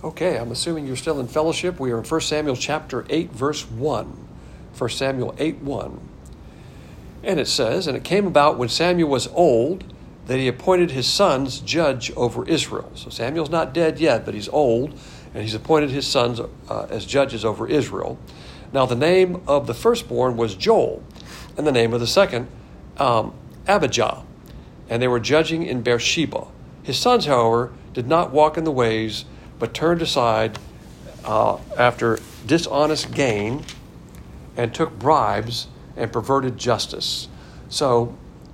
Okay, I'm assuming you're still in fellowship. We are in 1 Samuel chapter 8, verse 1. 1 Samuel 8, 1. And it says, "And it came about when Samuel was old that he appointed his sons judge over Israel." So Samuel's not dead yet, but he's old, and he's appointed his sons as judges over Israel. Now the name of the firstborn was Joel, and the name of the second, Abijah. And they were judging in Beersheba. His sons, however, did not walk in the ways, but turned aside after dishonest gain and took bribes and perverted justice. So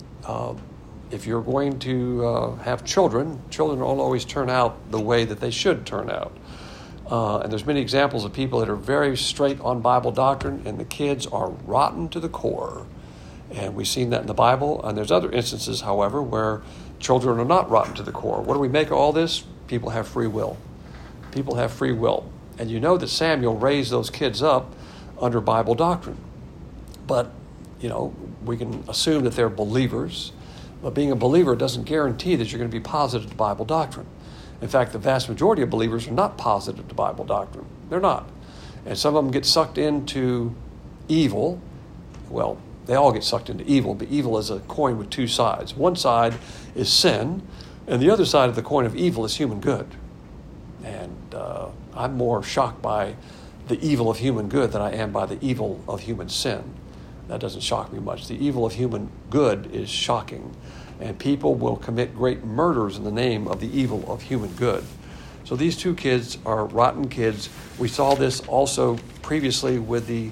if you're going to have children don't always turn out the way that they should turn out. And there's many examples of people that are very straight on Bible doctrine, and the kids are rotten to the core. And we've seen that in the Bible. And there's other instances, however, where children are not rotten to the core. What do we make of all this? People have free will. People have free will. And you know that Samuel raised those kids up under Bible doctrine. But, we can assume that they're believers. But being a believer doesn't guarantee that you're going to be positive to Bible doctrine. In fact, the vast majority of believers are not positive to Bible doctrine. They're not. And some of them get sucked into evil. Well, they all get sucked into evil, but evil is a coin with two sides. One side is sin, and the other side of the coin of evil is human good. And I'm more shocked by the evil of human good than I am by the evil of human sin. That doesn't shock me much. The evil of human good is shocking, and people will commit great murders in the name of the evil of human good. So these two kids are rotten kids. We saw this also previously with the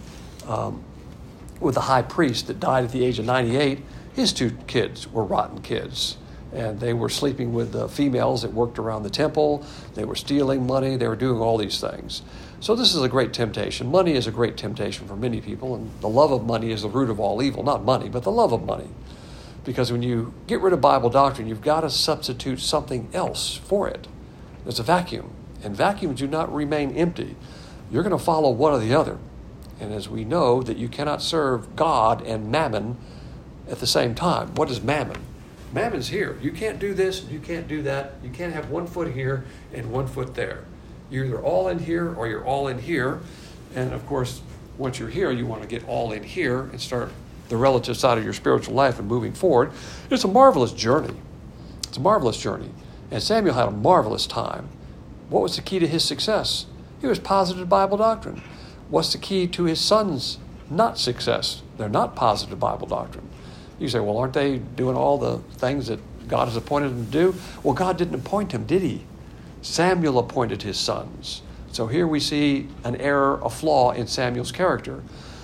high priest that died at the age of 98. His two kids were rotten kids, and they were sleeping with the females that worked around the temple. They were stealing money. They were doing all these things. So this is a great temptation. Money is a great temptation for many people, and the love of money is the root of all evil. Not money, but the love of money. Because when you get rid of Bible doctrine, you've got to substitute something else for it. There's a vacuum, and vacuums do not remain empty. You're going to follow one or the other. And as we know that you cannot serve God and mammon at the same time. What is mammon? Mammon's here. You can't do this and you can't do that. You can't have 1 foot here and 1 foot there. You're either all in here or you're all in here. And of course, once you're here, you want to get all in here and start the relative side of your spiritual life and moving forward. It's a marvelous journey. It's a marvelous journey. And Samuel had a marvelous time. What was the key to his success? He was positive Bible doctrine. What's the key to his sons' not success? They're not positive Bible doctrine. You say, well, aren't they doing all the things that God has appointed them to do? Well, God didn't appoint him, did he? Samuel appointed his sons. So here we see an error, a flaw in Samuel's character.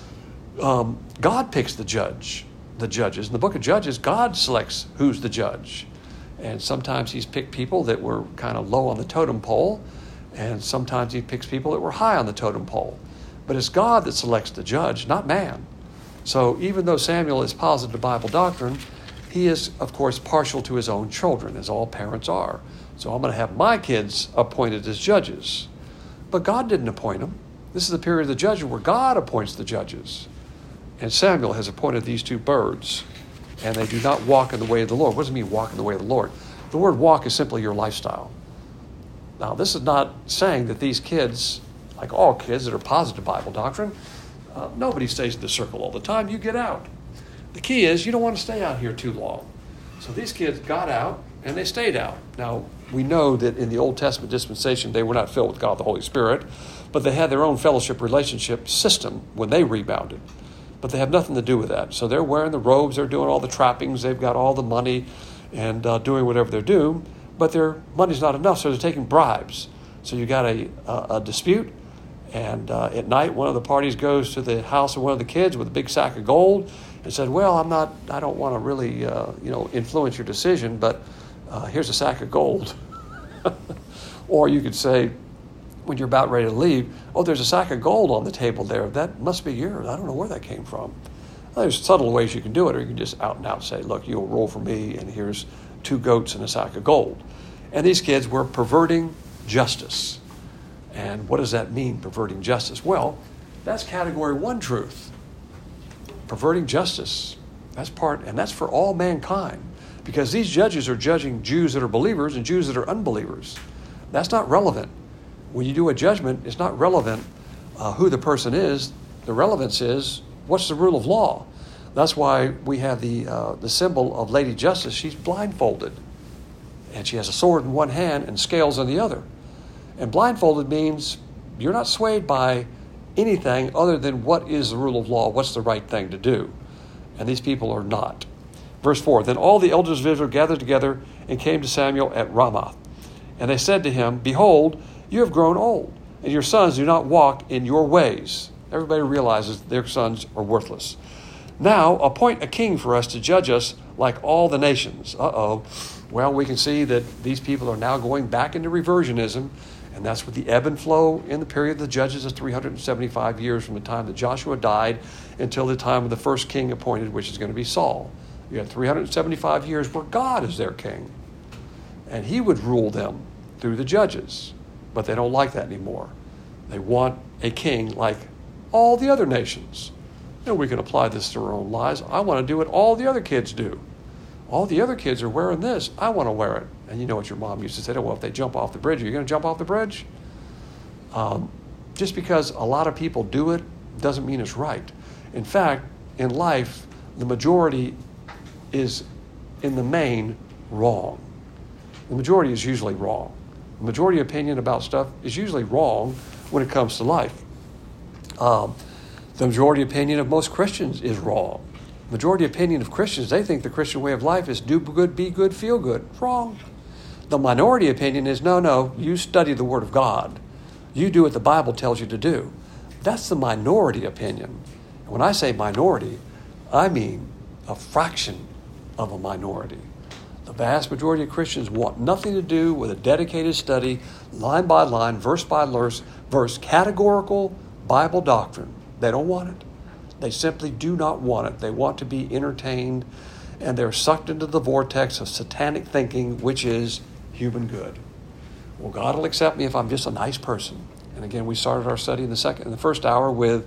God picks the judges. In the book of Judges, God selects who's the judge. And sometimes he's picked people that were kind of low on the totem pole, and sometimes he picks people that were high on the totem pole. But it's God that selects the judge, not man. So even though Samuel is positive to Bible doctrine, he is, of course, partial to his own children, as all parents are. So I'm going to have my kids appointed as judges. But God didn't appoint them. This is the period of the judgment where God appoints the judges. And Samuel has appointed these two birds, and they do not walk in the way of the Lord. What does it mean, walk in the way of the Lord? The word walk is simply your lifestyle. Now, this is not saying that these kids, like all kids that are positive Bible doctrine, nobody stays in the circle all the time. You get out. The key is you don't want to stay out here too long. So these kids got out, and they stayed out. Now, we know that in the Old Testament dispensation, they were not filled with God the Holy Spirit, but they had their own fellowship relationship system when they rebounded. But they have nothing to do with that. So they're wearing the robes, they're doing all the trappings, they've got all the money, and doing whatever they're doing, but their money's not enough, so they're taking bribes. So you got a dispute, and at night, one of the parties goes to the house of one of the kids with a big sack of gold and said, well, I don't want to really, influence your decision, but here's a sack of gold. Or you could say, when you're about ready to leave, oh, there's a sack of gold on the table there. That must be yours. I don't know where that came from. Well, there's subtle ways you can do it, or you can just out and out say, look, you'll roll for me, and here's 2 goats and a sack of gold. And these kids were perverting justice. And what does that mean, perverting justice? Well, that's category 1 truth. Perverting justice. That's for all mankind. Because these judges are judging Jews that are believers and Jews that are unbelievers. That's not relevant. when you do a judgment, it's not relevant who the person is. The relevance is, what's the rule of law? That's why we have the symbol of Lady Justice. She's blindfolded, and she has a sword in one hand and scales in the other. And blindfolded means you're not swayed by anything other than what is the rule of law, what's the right thing to do. And these people are not. Verse 4, then all the elders of Israel gathered together and came to Samuel at Ramah. And they said to him, behold, you have grown old, and your sons do not walk in your ways. Everybody realizes their sons are worthless. Now appoint a king for us to judge us like all the nations. Well, we can see that these people are now going back into reversionism, and that's what the ebb and flow in the period of the judges is 375 years from the time that Joshua died until the time of the first king appointed, which is going to be Saul. You had 375 years where God is their king, and he would rule them through the judges. But they don't like that anymore. They want a king like all the other nations. And we can apply this to our own lives. I want to do what all the other kids do. All the other kids are wearing this. I want to wear it. And you know what your mom used to say, well, if they jump off the bridge, are you going to jump off the bridge? Just because a lot of people do it doesn't mean it's right. In fact, in life, the majority is, in the main, wrong. The majority is usually wrong. The majority opinion about stuff is usually wrong when it comes to life. The majority opinion of most Christians is wrong. Majority opinion of Christians, they think the Christian way of life is do good, be good, feel good. Wrong. The minority opinion is, no, you study the Word of God. You do what the Bible tells you to do. That's the minority opinion. And when I say minority, I mean a fraction of a minority. The vast majority of Christians want nothing to do with a dedicated study, line by line, verse by verse, categorical Bible doctrine. They don't want it. They simply do not want it. They want to be entertained, and they're sucked into the vortex of satanic thinking, which is human good. Well, God will accept me if I'm just a nice person. And again, we started our study in the first hour with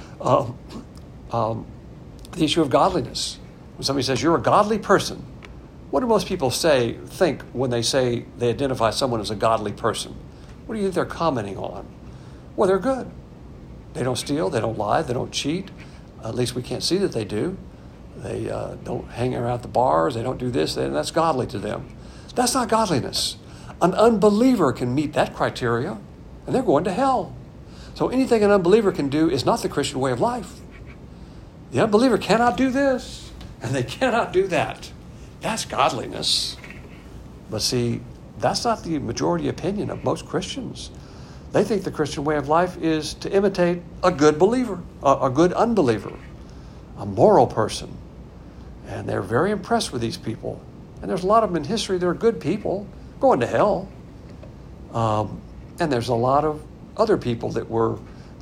the issue of godliness. When somebody says, you're a godly person, what do most people think when they say they identify someone as a godly person? What do you think they're commenting on? Well, they're good. They don't steal, they don't lie, they don't cheat. At least we can't see that they do. They don't hang around the bars, they don't do this, and that's godly to them. That's not godliness. An unbeliever can meet that criteria, and they're going to hell. So anything an unbeliever can do is not the Christian way of life. The unbeliever cannot do this, and they cannot do that. That's godliness. But see, that's not the majority opinion of most Christians. They think the Christian way of life is to imitate a good believer, a good unbeliever, a moral person. And they're very impressed with these people. And there's a lot of them in history that are good people going to hell. And there's a lot of other people that were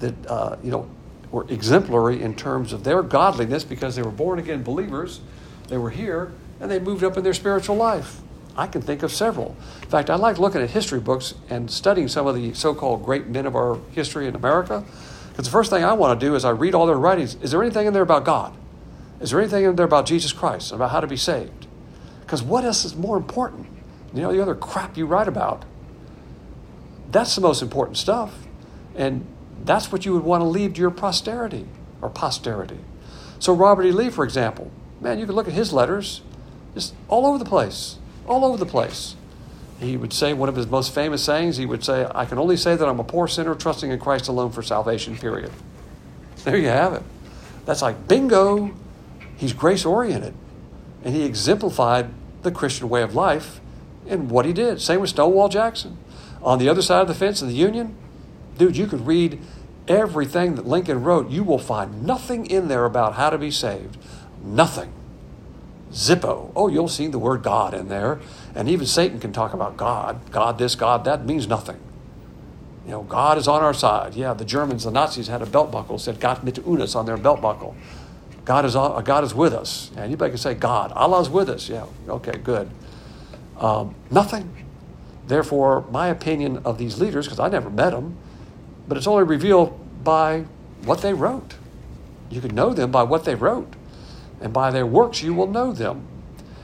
exemplary in terms of their godliness because they were born again believers. They were here and they moved up in their spiritual life. I can think of several. In fact, I like looking at history books and studying some of the so-called great men of our history in America. Because the first thing I want to do is I read all their writings. Is there anything in there about God? Is there anything in there about Jesus Christ, about how to be saved? Because what else is more important? The other crap you write about. That's the most important stuff. And that's what you would want to leave to your posterity. So Robert E. Lee, for example, man, you could look at his letters, just all over the place. All over the place. He would say, one of his most famous sayings, he would say, I can only say that I'm a poor sinner trusting in Christ alone for salvation, period. There you have it. That's like bingo. He's grace-oriented. And he exemplified the Christian way of life in what he did. Same with Stonewall Jackson. On the other side of the fence in the Union, dude, you could read everything that Lincoln wrote. You will find nothing in there about how to be saved. Nothing. Zippo. Oh, you'll see the word God in there. And even Satan can talk about God. God this, God that means nothing. God is on our side. Yeah, the Germans, the Nazis had a belt buckle, said Gott mit uns on their belt buckle. God is with us. And anybody can say God. Allah's with us. Yeah, okay, good. Nothing. Therefore, my opinion of these leaders, because I never met them, but it's only revealed by what they wrote. You can know them by what they wrote. And by their works, you will know them.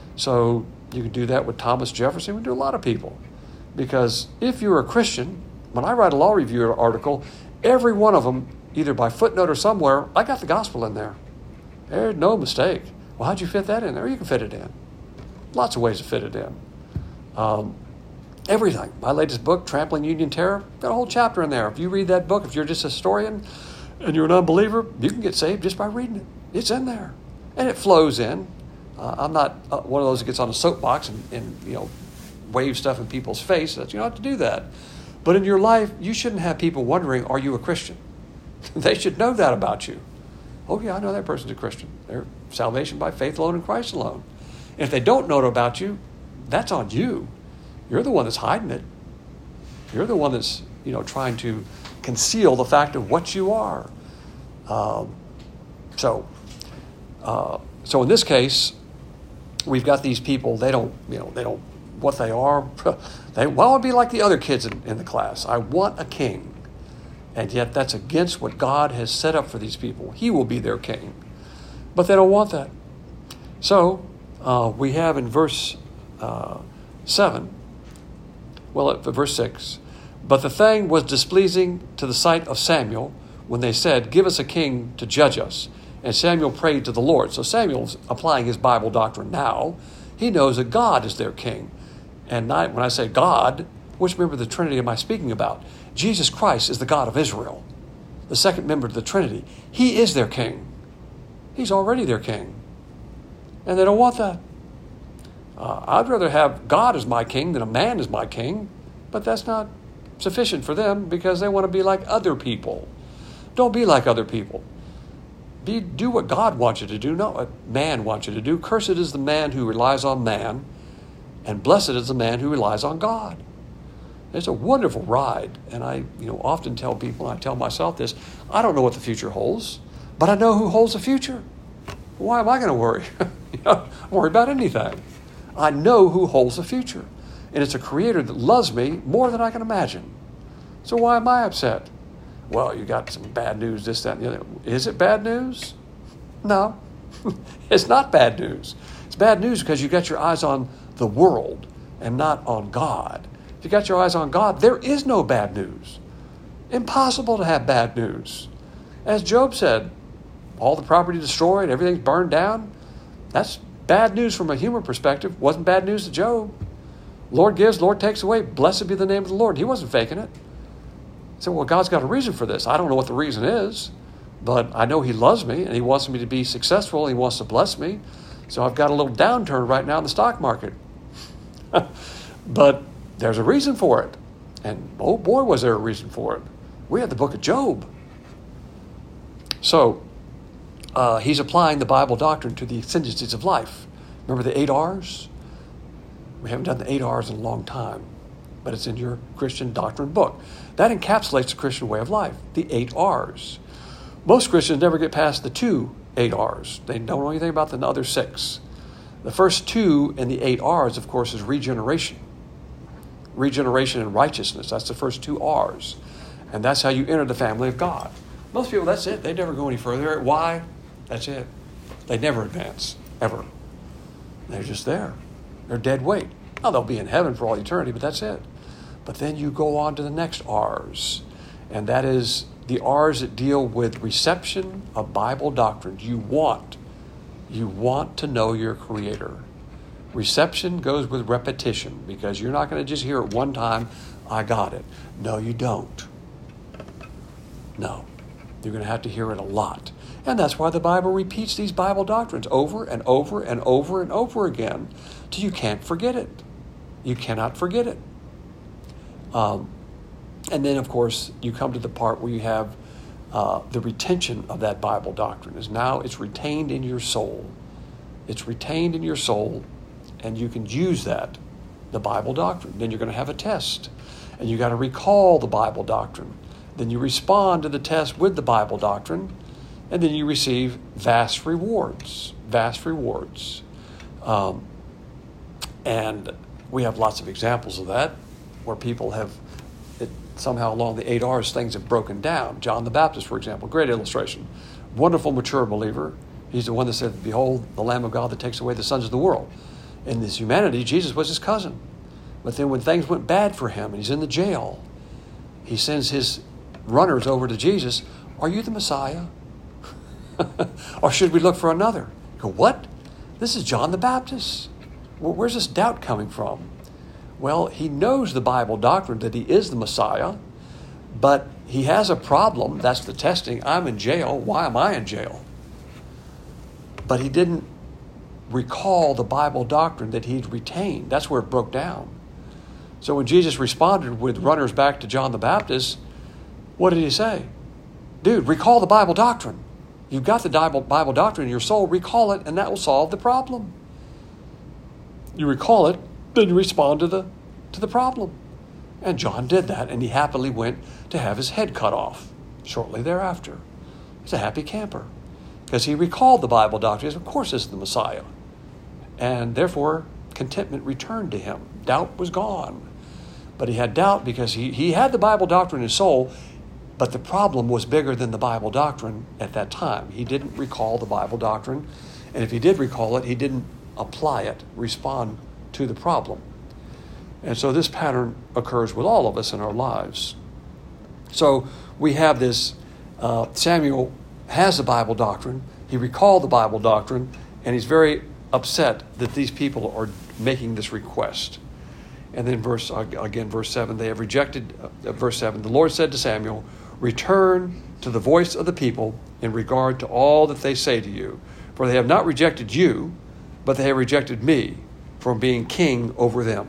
So you can do that with Thomas Jefferson. We do a lot of people. Because if you're a Christian, when I write a law review article, every one of them, either by footnote or somewhere, I got the gospel in there. There's no mistake. Well, how'd you fit that in there? You can fit it in. Lots of ways to fit it in. Everything. My latest book, Trampling Union Terror, got a whole chapter in there. If you read that book, if you're just a historian and you're an unbeliever, you can get saved just by reading it. It's in there. And it flows in. I'm not one of those that gets on a soapbox and wave stuff in people's face. You don't have to do that. But in your life, you shouldn't have people wondering, are you a Christian? They should know that about you. Oh, yeah, I know that person's a Christian. They're salvation by faith alone in Christ alone. And if they don't know it about you, that's on you. You're the one that's hiding it. You're the one that's, trying to conceal the fact of what you are. So in this case, we've got these people. They don't what they are. I want to be like the other kids in the class. I want a king. And yet that's against what God has set up for these people. He will be their king. But they don't want that. So we have in verse 7, verse 6, but the thing was displeasing to the sight of Samuel when they said, give us a king to judge us. And Samuel prayed to the Lord. So Samuel's applying his Bible doctrine now. He knows that God is their king. And when I say God, which member of the Trinity am I speaking about? Jesus Christ is the God of Israel, the second member of the Trinity. He is their king. He's already their king. And they don't want that. I'd rather have God as my king than a man as my king, but that's not sufficient for them because they want to be like other people. Don't be like other people. Do what God wants you to do, not what man wants you to do. Cursed is the man who relies on man, and blessed is the man who relies on God. It's a wonderful ride, and I often tell people, and I tell myself this, I don't know what the future holds, but I know who holds the future. Why am I going to worry? Worry about anything. I know who holds the future, and it's a creator that loves me more than I can imagine. So why am I upset? Well, you got some bad news, this, that, and the other. Is it bad news? No, it's not bad news. It's bad news because you got your eyes on the world and not on God. If you got your eyes on God, there is no bad news. Impossible to have bad news. As Job said, all the property destroyed, everything's burned down. That's bad news from a human perspective. Wasn't bad news to Job. Lord gives, Lord takes away. Blessed be the name of the Lord. He wasn't faking it. He said, well, God's got a reason for this. I don't know what the reason is, but I know he loves me and he wants me to be successful. He wants to bless me. So I've got a little downturn right now in the stock market. But there's a reason for it. And oh boy, was there a reason for it. We had the book of Job. So he's applying the Bible doctrine to the exigencies of life. Remember the 8 R's? We haven't done the 8 R's in a long time, but it's in your Christian doctrine book. That encapsulates the Christian way of life, the 8 R's. Most Christians never get past the 2 8 R's. They don't know anything about the other 6. The first 2 in the 8 R's, of course, is regeneration. Regeneration and righteousness. That's the first 2 R's. And that's how you enter the family of God. Most people, that's it. They never go any further. Why? That's it. They never advance, ever. They're just there. They're dead weight. Now, they'll be in heaven for all eternity, but that's it. But then you go on to the next R's, and that is the R's that deal with reception of Bible doctrines. You want to know your Creator. Reception goes with repetition because you're not going to just hear it one time, I got it. No, you don't. No. You're going to have to hear it a lot. And that's why the Bible repeats these Bible doctrines over and over and over and over again till you can't forget it. You cannot forget it. And then, of course, you come to the part where you have the retention of that Bible doctrine. It's retained in your soul. It's retained in your soul, and you can use that, the Bible doctrine. Then you're going to have a test, and you got to recall the Bible doctrine. Then you respond to the test with the Bible doctrine, and then you receive vast rewards. Vast rewards. And we have lots of examples of that, where people have, somehow along the 8 R's, things have broken down. John the Baptist, for example, great illustration. Wonderful, mature believer. He's the one that said, behold, the Lamb of God that takes away the sins of the world. In this humanity, Jesus was his cousin. But then when things went bad for him, and he's in the jail, he sends his runners over to Jesus. Are you the Messiah? Or should we look for another? You go, what? This is John the Baptist. Well, where's this doubt coming from? Well, he knows the Bible doctrine that he is the Messiah, but he has a problem. That's the testing. I'm in jail. Why am I in jail? But he didn't recall the Bible doctrine that he'd retained. That's where it broke down. So when Jesus responded with runners back to John the Baptist, what did he say? Dude, recall the Bible doctrine. You've got the Bible doctrine in your soul. Recall it, and that will solve the problem. You recall it, then you respond to the problem. And John did that, and he happily went to have his head cut off shortly thereafter. He's a happy camper because he recalled the Bible doctrine. He said, of course, this is the Messiah. And therefore, contentment returned to him. Doubt was gone. But he had doubt because he had the Bible doctrine in his soul, but the problem was bigger than the Bible doctrine at that time. He didn't recall the Bible doctrine, and if he did recall it, he didn't apply it, respond to the problem. And so this pattern occurs with all of us in our lives. So we have this, Samuel has the Bible doctrine, he recalled the Bible doctrine, and he's very upset that these people are making this request. And then verse 7, they have rejected, verse 7, the Lord said to Samuel, return to the voice of the people in regard to all that they say to you, for they have not rejected you, but they have rejected me from being king over them.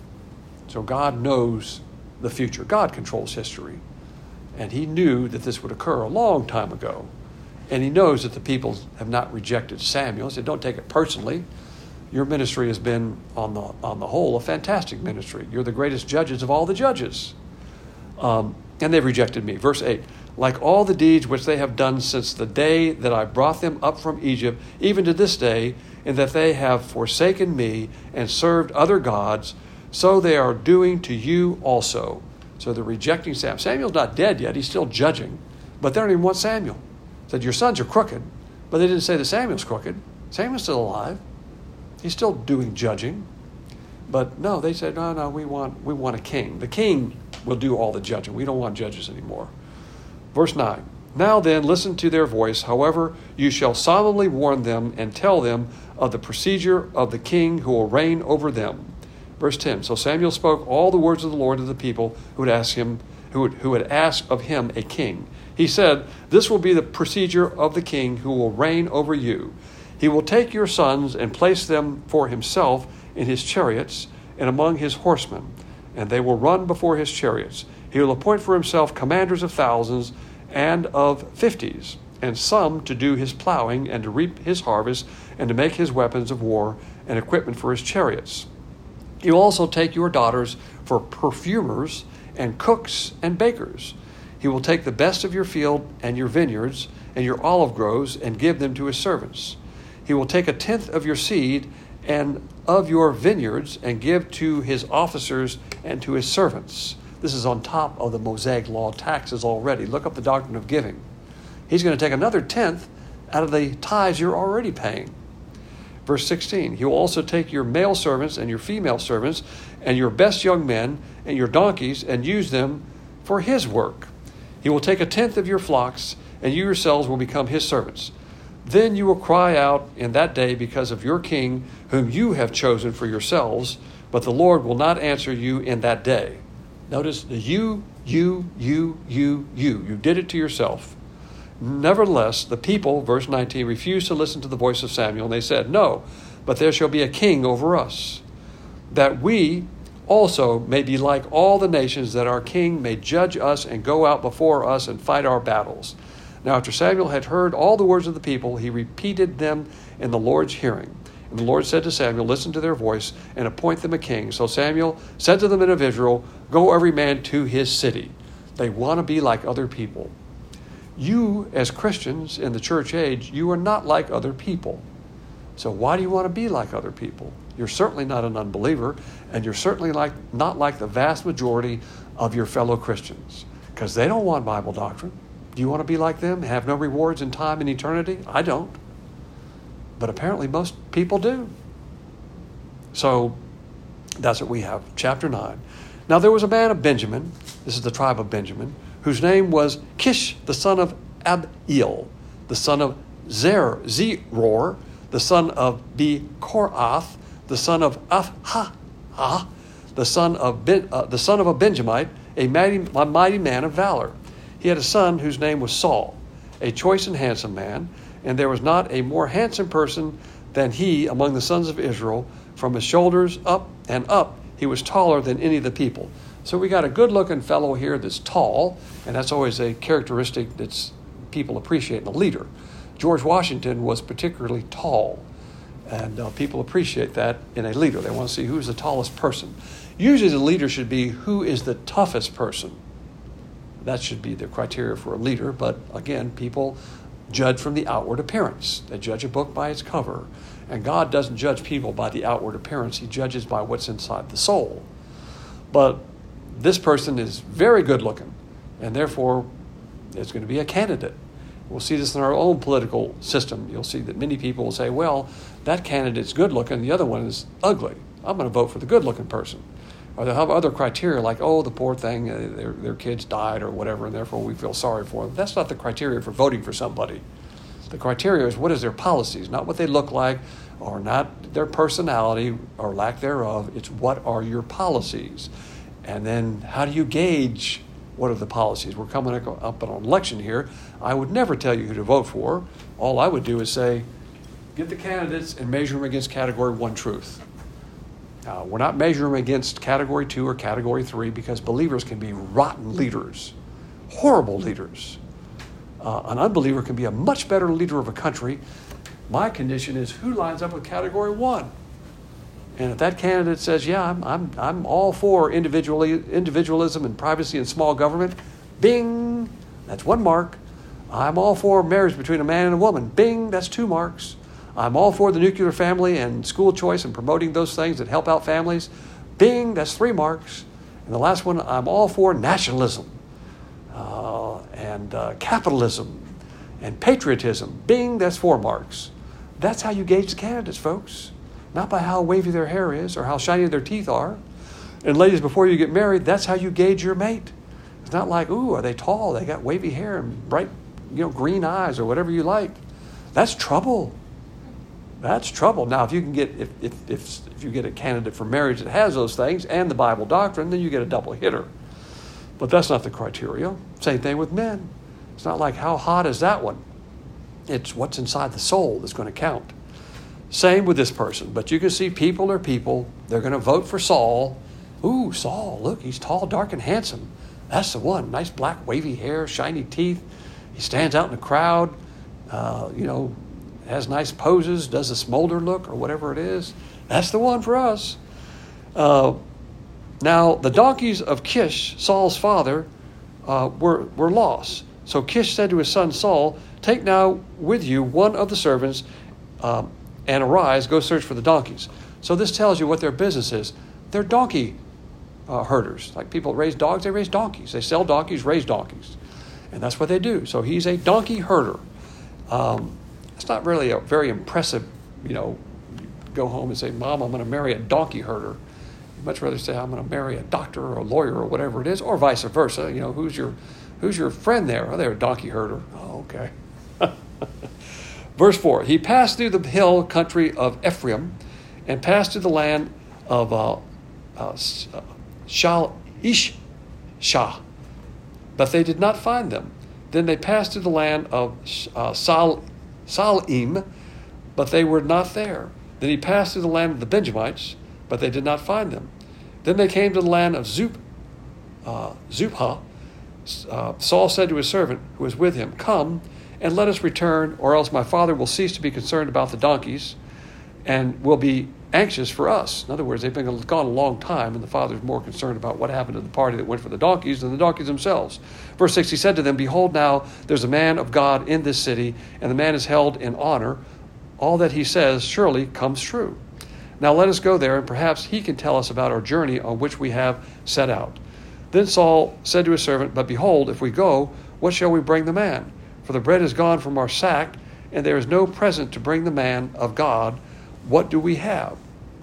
So God knows the future. God controls history. And he knew that this would occur a long time ago. And he knows that the people have not rejected Samuel. He said, don't take it personally. Your ministry has been, on the whole, a fantastic ministry. You're the greatest judges of all the judges. And they've rejected me. Verse 8, like all the deeds which they have done since the day that I brought them up from Egypt, even to this day, in that they have forsaken me and served other gods, so they are doing to you also. So they're rejecting Samuel. Samuel's not dead yet. He's still judging. But they don't even want Samuel. Said, your sons are crooked. But they didn't say that Samuel's crooked. Samuel's still alive. He's still doing judging. But no, they said, no, we want a king. The king will do all the judging. We don't want judges anymore. Verse 9, now then, listen to their voice. However, you shall solemnly warn them and tell them of the procedure of the king who will reign over them. Verse 10, so Samuel spoke all the words of the Lord to the people who had asked of him a king. He said, this will be the procedure of the king who will reign over you. He will take your sons and place them for himself in his chariots and among his horsemen, and they will run before his chariots. He will appoint for himself commanders of thousands and of 50s, and some to do his plowing and to reap his harvest and to make his weapons of war and equipment for his chariots. He will also take your daughters for perfumers and cooks and bakers. He will take the best of your field and your vineyards and your olive groves and give them to his servants. He will take 1/10 of your seed and of your vineyards and give to his officers and to his servants. This is on top of the Mosaic law taxes already. Look up the doctrine of giving. He's going to take another 1/10 out of the tithes you're already paying. Verse 16, he will also take your male servants and your female servants and your best young men and your donkeys and use them for his work. He will take 1/10 of your flocks, and you yourselves will become his servants. Then you will cry out in that day because of your king, whom you have chosen for yourselves, but the Lord will not answer you in that day. Notice the you. You did it to yourself. Nevertheless, the people, verse 19, refused to listen to the voice of Samuel, and they said, no, but there shall be a king over us, that we also may be like all the nations, that our king may judge us and go out before us and fight our battles. Now after Samuel had heard all the words of the people, he repeated them in the Lord's hearing. And the Lord said to Samuel, listen to their voice and appoint them a king. So Samuel said to the men of Israel, go every man to his city. They want to be like other people. You, as Christians in the church age, you are not like other people. So why do you want to be like other people? You're certainly not an unbeliever, and you're certainly not like the vast majority of your fellow Christians, because they don't want Bible doctrine. Do you want to be like them, have no rewards in time and eternity? I don't. But apparently most people do. So that's what we have. Chapter 9. Now there was a man of Benjamin this is the tribe of Benjamin, whose name was Kish, the son of Abiel, the son of Zeror, the son of Bechorath, the son of Athah, the son of a Benjamite, a mighty man of valor. He had a son whose name was Saul, a choice and handsome man, and there was not a more handsome person than he among the sons of Israel. From his shoulders up and up, he was taller than any of the people. So we got a good-looking fellow here that's tall, and that's always a characteristic that people appreciate in a leader. George Washington was particularly tall, and people appreciate that in a leader. They want to see who's the tallest person. Usually the leader should be who is the toughest person. That should be the criteria for a leader, but again, people judge from the outward appearance. They judge a book by its cover, and God doesn't judge people by the outward appearance. He judges by what's inside the soul. But this person is very good looking, and therefore is going to be a candidate. We'll see this in our own political system. You'll see that many people will say, well, that candidate's good looking, the other one is ugly. I'm going to vote for the good looking person. Or they'll have other criteria like, oh, the poor thing, their kids died or whatever, and therefore we feel sorry for them. That's not the criteria for voting for somebody. The criteria is what is their policies, not what they look like or not their personality or lack thereof. It's what are your policies. And then how do you gauge what are the policies? We're coming up on an election here. I would never tell you who to vote for. All I would do is say, get the candidates and measure them against Category 1 truth. We're not measuring them against Category 2 or Category 3 because believers can be rotten leaders, horrible leaders. An unbeliever can be a much better leader of a country. My condition is who lines up with Category 1. And if that candidate says, yeah, I'm all for individualism and privacy and small government, bing, that's 1 mark. I'm all for marriage between a man and a woman, bing, that's 2 marks. I'm all for the nuclear family and school choice and promoting those things that help out families, bing, that's 3 marks. And the last one, I'm all for nationalism and capitalism and patriotism, bing, that's 4 marks. That's how you gauge the candidates, folks. Not by how wavy their hair is or how shiny their teeth are. And ladies, before you get married, that's how you gauge your mate. It's not like, ooh, are they tall? They got wavy hair and bright, green eyes or whatever you like. That's trouble. That's trouble. Now, if you can get if you get a candidate for marriage that has those things and the Bible doctrine, then you get a double hitter. But that's not the criteria. Same thing with men. It's not like how hot is that one. It's what's inside the soul that's going to count. Same with this person. But you can see people are people. They're going to vote for Saul. Ooh, Saul, look, he's tall, dark, and handsome. That's the one. Nice black wavy hair, shiny teeth. He stands out in the crowd, has nice poses, does a smolder look or whatever it is. That's the one for us. Now, the donkeys of Kish, Saul's father, were lost. So Kish said to his son Saul, take now with you one of the servants and arise, go search for the donkeys. So this tells you what their business is. They're donkey herders. Like people raise dogs, they raise donkeys. They sell donkeys, raise donkeys. And that's what they do. So he's a donkey herder. It's not really a very impressive, go home and say, Mom, I'm going to marry a donkey herder. You'd much rather say, I'm going to marry a doctor or a lawyer or whatever it is, or vice versa. Who's your friend there? Oh, they're a donkey herder. Oh, okay. Verse 4, he passed through the hill country of Ephraim and passed through the land of Shalisha, but they did not find them. Then they passed through the land of Salim, but they were not there. Then he passed through the land of the Benjamites, but they did not find them. Then they came to the land of Zupha. Saul said to his servant who was with him, come, and let us return, or else my father will cease to be concerned about the donkeys and will be anxious for us. In other words, they've been gone a long time, and the father's more concerned about what happened to the party that went for the donkeys than the donkeys themselves. Verse 6, he said to them, behold, now there's a man of God in this city, and the man is held in honor. All that he says surely comes true. Now let us go there, and perhaps he can tell us about our journey on which we have set out. Then Saul said to his servant, but behold, if we go, what shall we bring the man? For the bread is gone from our sack, and there is no present to bring the man of God. What do we have?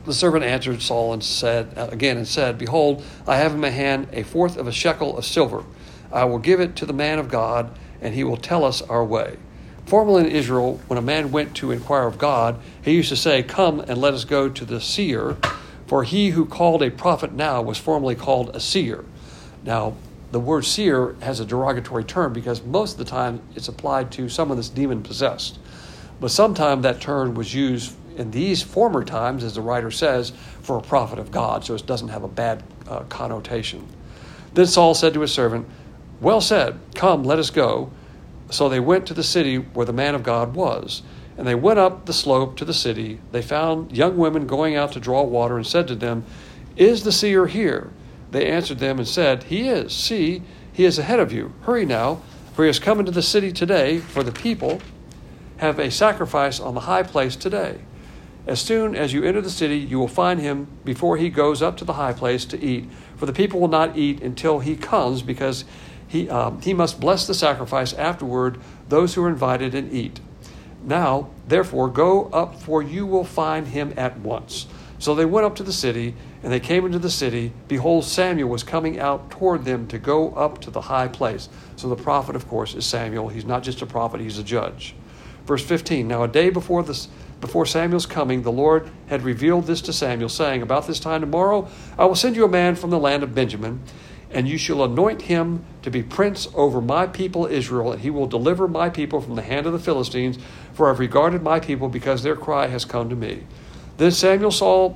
The servant answered Saul and said, Behold, I have in my hand a fourth of a shekel of silver. I will give it to the man of God, and he will tell us our way. Formerly in Israel, when a man went to inquire of God, he used to say, Come and let us go to the seer, for he who called a prophet now was formerly called a seer. Now, the word seer has a derogatory term because most of the time it's applied to someone that's demon-possessed. But sometimes that term was used in these former times, as the writer says, for a prophet of God, so it doesn't have a bad connotation. Then Saul said to his servant, Well said, come, let us go. So they went to the city where the man of God was. And they went up the slope to the city. They found young women going out to draw water and said to them, Is the seer here? They answered them and said, He is. See, he is ahead of you. Hurry now, for he has come into the city today, for the people have a sacrifice on the high place today. As soon as you enter the city, you will find him before he goes up to the high place to eat. For the people will not eat until he comes, because he must bless the sacrifice afterward, those who are invited, and eat. Now, therefore, go up, for you will find him at once. So they went up to the city, and they came into the city. Behold, Samuel was coming out toward them to go up to the high place. So the prophet, of course, is Samuel. He's not just a prophet, he's a judge. Verse 15, Now a day before Samuel's coming, the Lord had revealed this to Samuel, saying, About this time tomorrow I will send you a man from the land of Benjamin, and you shall anoint him to be prince over my people Israel, and he will deliver my people from the hand of the Philistines, for I've regarded my people because their cry has come to me. Then Samuel saw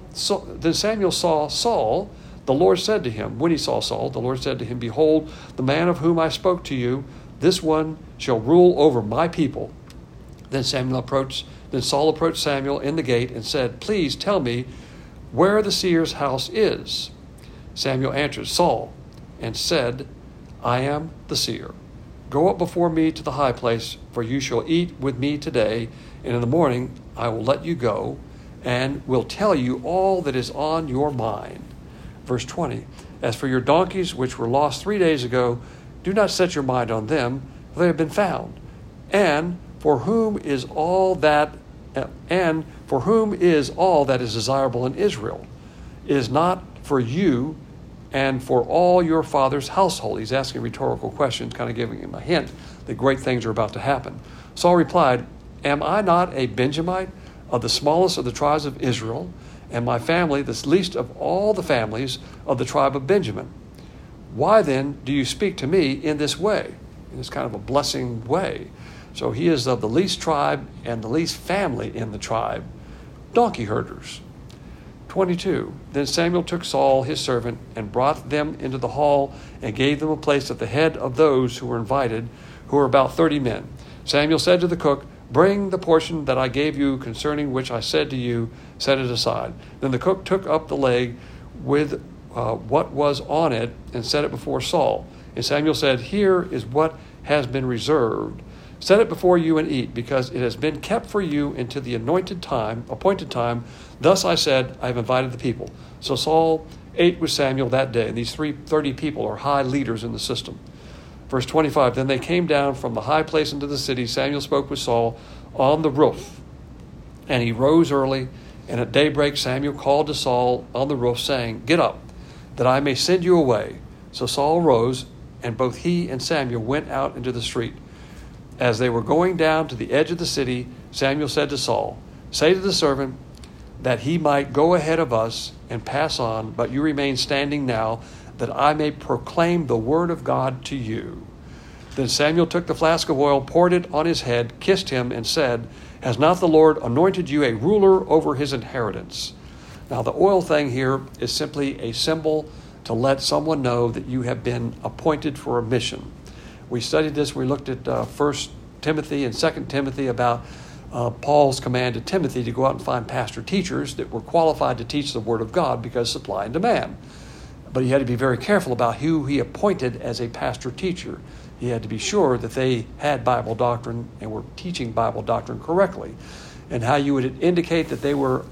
Saul. The Lord said to him, when he saw Saul, the Lord said to him, Behold, the man of whom I spoke to you, this one shall rule over my people. Then Saul approached Samuel in the gate and said, Please tell me where the seer's house is. Samuel answered Saul and said, I am the seer. Go up before me to the high place, for you shall eat with me today, and in the morning I will let you go, and will tell you all that is on your mind. Verse 20, As for your donkeys, which were lost 3 days ago, do not set your mind on them, for they have been found. And for whom is all that is desirable in Israel? It is not for you and for all your father's household. He's asking rhetorical questions, kind of giving him a hint that great things are about to happen. Saul replied, Am I not a Benjamite, of the smallest of the tribes of Israel, and my family the least of all the families of the tribe of Benjamin? Why then do you speak to me in this way? In this kind of a blessing way. So he is of the least tribe and the least family in the tribe, donkey herders. 22, Then Samuel took Saul his servant and brought them into the hall and gave them a place at the head of those who were invited, who were about 30 men. Samuel said to the cook, Bring the portion that I gave you concerning which I said to you, set it aside. Then the cook took up the leg with what was on it and set it before Saul. And Samuel said, Here is what has been reserved. Set it before you and eat, because it has been kept for you until the appointed time. Thus I said, I have invited the people. So Saul ate with Samuel that day. And these 30 people are high leaders in the system. Verse 25, Then they came down from the high place into the city. Samuel spoke with Saul on the roof. And he rose early, and at daybreak Samuel called to Saul on the roof, saying, Get up, that I may send you away. So Saul rose, and both he and Samuel went out into the street. As they were going down to the edge of the city, Samuel said to Saul, Say to the servant that he might go ahead of us and pass on, but you remain standing now, that I may proclaim the word of God to you. Then Samuel took the flask of oil, poured it on his head, kissed him, and said, Has not the Lord anointed you a ruler over his inheritance? Now the oil thing here is simply a symbol to let someone know that you have been appointed for a mission. We studied this. We looked at 1 Timothy and 2 Timothy about Paul's command to Timothy to go out and find pastor teachers that were qualified to teach the Word of God, because supply and demand. But he had to be very careful about who he appointed as a pastor teacher. He had to be sure that they had Bible doctrine and were teaching Bible doctrine correctly. And how you would indicate that they were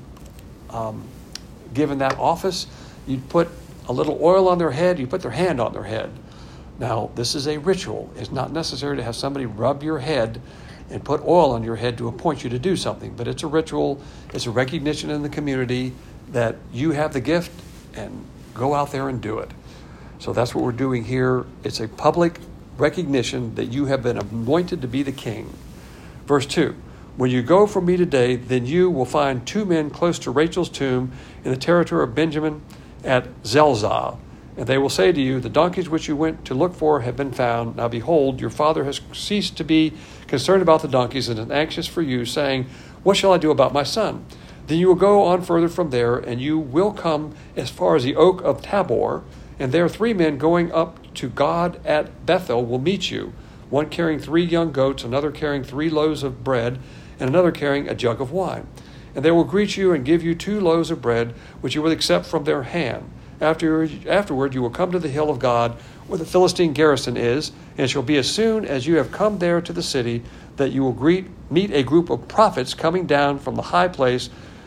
given that office, you'd put a little oil on their head, you put their hand on their head. Now, this is a ritual. It's not necessary to have somebody rub your head and put oil on your head to appoint you to do something, but it's a ritual. It's a recognition in the community. that you have the gift and go out there and do it. So that's what we're doing here. It's a public recognition that you have been anointed to be the king. Verse 2, when you go from me today, then you will find 2 men close to Rachel's tomb in the territory of Benjamin at Zelzah. And they will say to you, the donkeys which you went to look for have been found. Now behold, your father has ceased to be concerned about the donkeys and is anxious for you, saying, what shall I do about my son? Then you will go on further from there, and you will come as far as the oak of Tabor, and there 3 men going up to God at Bethel will meet you, one carrying 3 young goats, another carrying 3 loaves of bread, and another carrying a jug of wine. And they will greet you and give you 2 loaves of bread, which you will accept from their hand. Afterward you will come to the hill of God, where the Philistine garrison is, and it shall be as soon as you have come there to the city, that you will meet a group of prophets coming down from the high place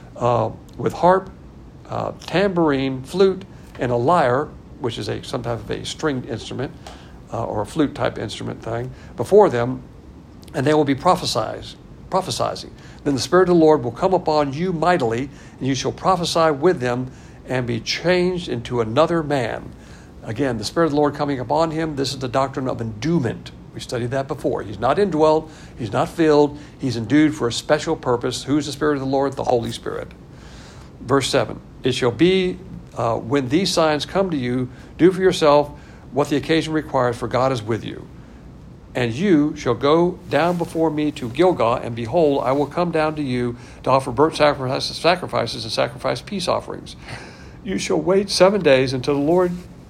with harp, tambourine, flute, and a lyre, which is some type of a stringed instrument, or a flute type instrument thing, before them, and they will be prophesying. Then the Spirit of the Lord will come upon you mightily, and you shall prophesy with them and be changed into another man. Again, the Spirit of the Lord coming upon him, this is the doctrine of endowment. We studied that before. He's not indwelt, he's not filled, he's endued for a special purpose. Who's the Spirit of the Lord? The Holy Spirit. Verse 7, it shall be when these signs come to you, do for yourself what the occasion requires, for God is with you. And you shall go down before me to Gilgal, and behold, I will come down to you to offer burnt sacrifices and sacrifice peace offerings. You shall wait 7 days until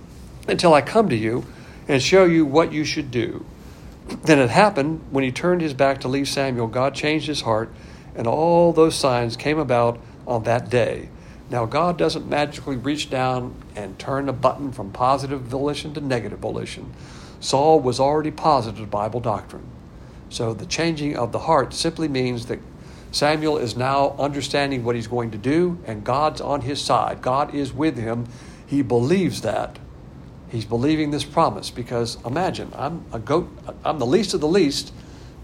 I come to you and show you what you should do. Then it happened, when he turned his back to leave Samuel, God changed his heart, and all those signs came about on that day. Now, God doesn't magically reach down and turn a button from positive volition to negative volition. Saul was already positive Bible doctrine. So the changing of the heart simply means that Samuel is now understanding what he's going to do, and God's on his side. God is with him. He believes that. He's believing this promise because imagine, I'm a goat. I'm the least of the least,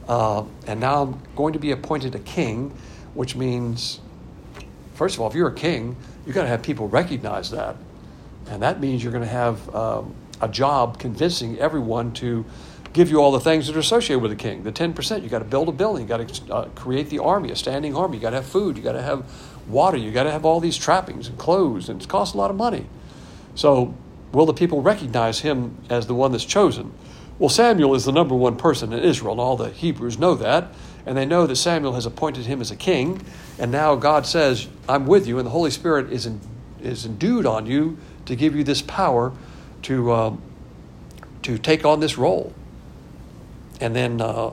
and now I'm going to be appointed a king, which means, first of all, if you're a king, you've got to have people recognize that. And that means you're going to have a job convincing everyone to give you all the things that are associated with a king. The 10%, you got to build a building, you got to create the army, a standing army, you got to have food, you got to have water, you got to have all these trappings and clothes, and it costs a lot of money. So will the people recognize him as the one that's chosen? Well, Samuel is the number one person in Israel, and all the Hebrews know that, and they know that Samuel has appointed him as a king, and now God says, I'm with you, and the Holy Spirit is endued on you to give you this power to take on this role. And then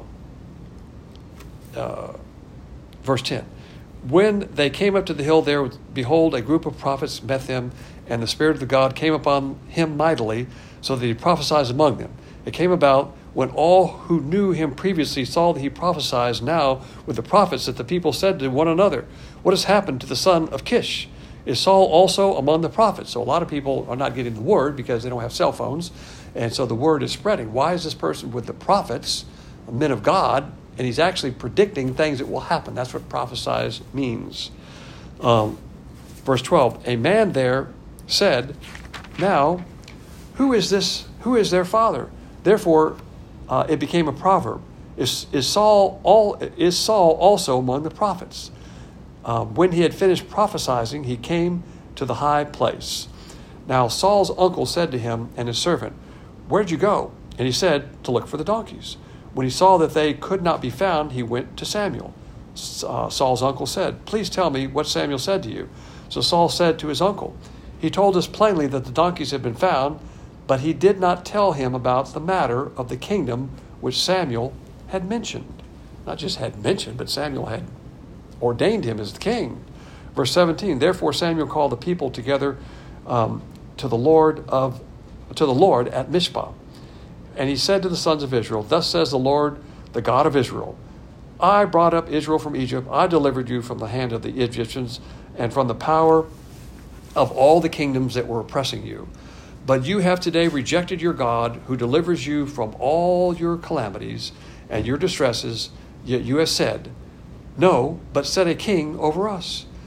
verse 10. When they came up to the hill there, behold, a group of prophets met them, and the Spirit of the God came upon him mightily, so that he prophesied among them. It came about when all who knew him previously saw that he prophesied now with the prophets, that the people said to one another, what has happened to the son of Kish? Is Saul also among the prophets? So a lot of people are not getting the word because they don't have cell phones. And so the word is spreading. Why is this person with the prophets, men of God, and he's actually predicting things that will happen? That's what prophesize means. Verse 12, a man there said, now, who is this? Who is their father? Therefore, it became a proverb. Is Saul also among the prophets? When he had finished prophesying, he came to the high place. Now Saul's uncle said to him and his servant, where'd you go? And he said, to look for the donkeys. When he saw that they could not be found, he went to Samuel. Saul's uncle said, please tell me what Samuel said to you. So Saul said to his uncle, he told us plainly that the donkeys had been found, but he did not tell him about the matter of the kingdom which Samuel had mentioned. Not just had mentioned, but Samuel had ordained him as the king. Verse 17, therefore Samuel called the people together to the Lord at Mizpah. And he said to the sons of Israel, thus says the Lord, the God of Israel, I brought up Israel from Egypt. I delivered you from the hand of the Egyptians and from the power of all the kingdoms that were oppressing you. But you have today rejected your God, who delivers you from all your calamities and your distresses. Yet you have said, no, but set a king over us.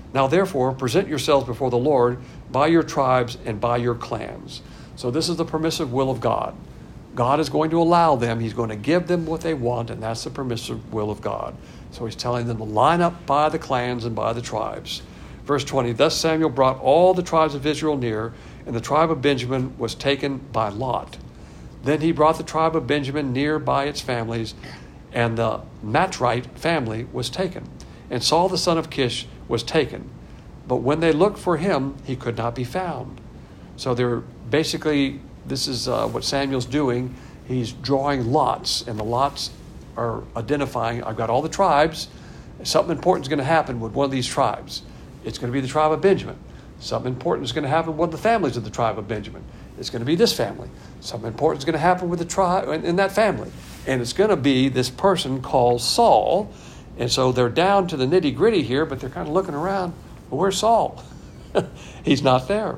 Now therefore, present yourselves before the Lord by your tribes and by your clans. So this is the permissive will of God. God is going to allow them. He's going to give them what they want, and that's the permissive will of God. So he's telling them to line up by the clans and by the tribes. Verse 20, thus Samuel brought all the tribes of Israel near, and the tribe of Benjamin was taken by lot. Then he brought the tribe of Benjamin near by its families, and the Matrite family was taken. And Saul the son of Kish was taken. But when they looked for him, he could not be found. So they're basically, this is what Samuel's doing. He's drawing lots, and the lots are identifying, I've got all the tribes. Something important is going to happen with one of these tribes. It's going to be the tribe of Benjamin. Something important is going to happen with one of the families of the tribe of Benjamin. It's going to be this family. Something important is going to happen with the tribe in that family. And it's going to be this person called Saul. And so they're down to the nitty gritty here, but they're kind of looking around. Well, where's Saul? He's not there.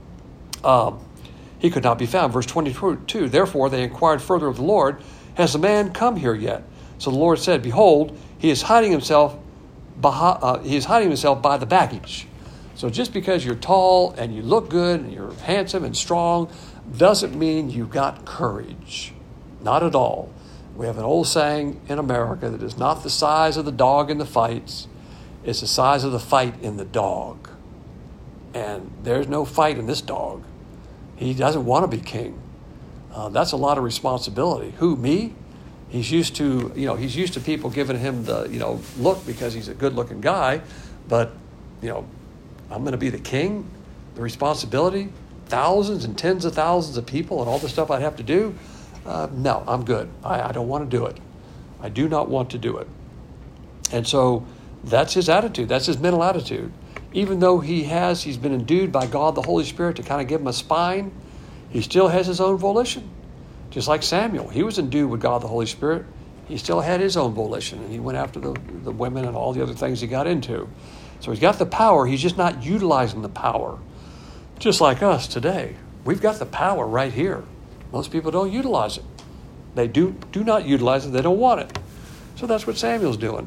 He could not be found. Verse 22, therefore they inquired further of the Lord, has the man come here yet? So the Lord said, behold, he is hiding himself by the baggage. So just because you're tall and you look good and you're handsome and strong doesn't mean you've got courage. Not at all. We have an old saying in America that is not the size of the dog in the fights, it's the size of the fight in the dog. And there's no fight in this dog. He doesn't want to be king. That's a lot of responsibility. Who, me? He's used to people giving him the, look because he's a good-looking guy. But, I'm going to be the king, the responsibility, thousands and tens of thousands of people and all the stuff I'd have to do. No, I'm good. I don't want to do it. I do not want to do it. And so that's his attitude. That's his mental attitude. Even though he's been endued by God, the Holy Spirit, to kind of give him a spine, he still has his own volition. Just like Samuel. He was endued with God, the Holy Spirit. He still had his own volition, and he went after the women and all the other things he got into. So he's got the power. He's just not utilizing the power. Just like us today. We've got the power right here. Most people don't utilize it. They do not utilize it. They don't want it. So that's what Samuel's doing.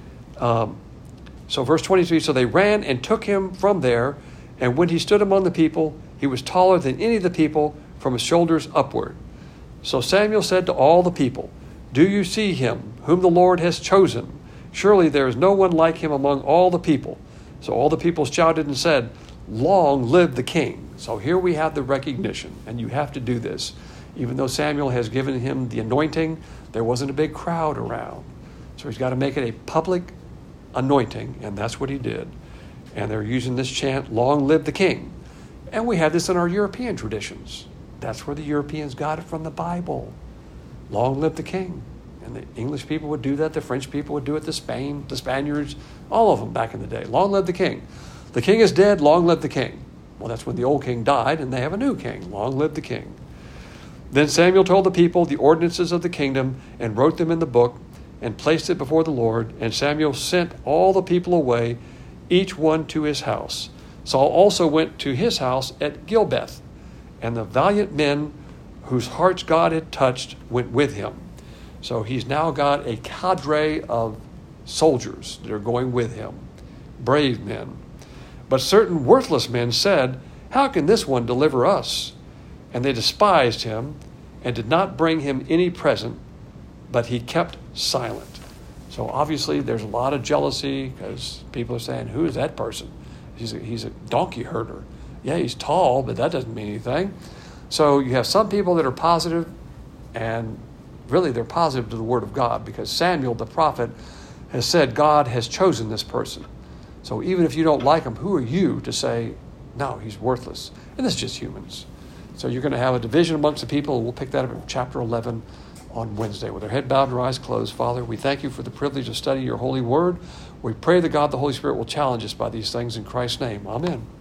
So verse 23, so they ran and took him from there, and when he stood among the people, he was taller than any of the people from his shoulders upward. So Samuel said to all the people, do you see him, whom the Lord has chosen? Surely there is no one like him among all the people. So all the people shouted and said, long live the king. So here we have the recognition, and you have to do this. Even though Samuel has given him the anointing, there wasn't a big crowd around. So he's got to make it a public anointing, and that's what he did. And they're using this chant, long live the king. And we have this in our European traditions. That's where the Europeans got it from the Bible. Long live the king. And the English people would do that. The French people would do it. The Spaniards, all of them back in the day. Long live the king. The king is dead. Long live the king. Well, that's when the old king died, and they have a new king. Long live the king. Then Samuel told the people the ordinances of the kingdom and wrote them in the book and placed it before the Lord. And Samuel sent all the people away, each one to his house. Saul also went to his house at Gilbeth, and the valiant men whose hearts God had touched went with him. So he's now got a cadre of soldiers that are going with him, brave men. But certain worthless men said, how can this one deliver us? And they despised him and did not bring him any present, but he kept silent. So obviously there's a lot of jealousy because people are saying, who is that person? He's a donkey herder. Yeah, he's tall, but that doesn't mean anything. So you have some people that are positive, and really they're positive to the word of God because Samuel, the prophet, has said God has chosen this person. So even if you don't like him, who are you to say, no, he's worthless? And this is just humans. So you're going to have a division amongst the people, and we'll pick that up in chapter 11 on Wednesday. With our head bowed and our eyes closed, Father, we thank you for the privilege of studying your holy word. We pray that God, the Holy Spirit, will challenge us by these things in Christ's name. Amen.